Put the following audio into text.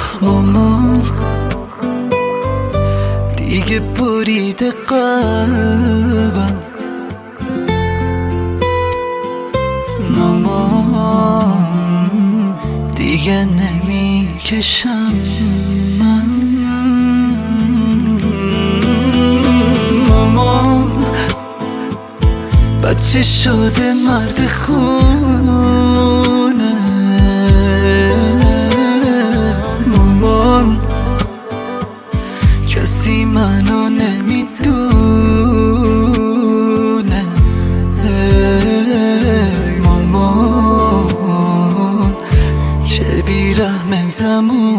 مامان دیگه بریده قلبم، مامان دیگه نمیکشم من. مامان بچه شده مرد خونه، مامان کسی منو نمیدونه. مامان چه بیرحم زمان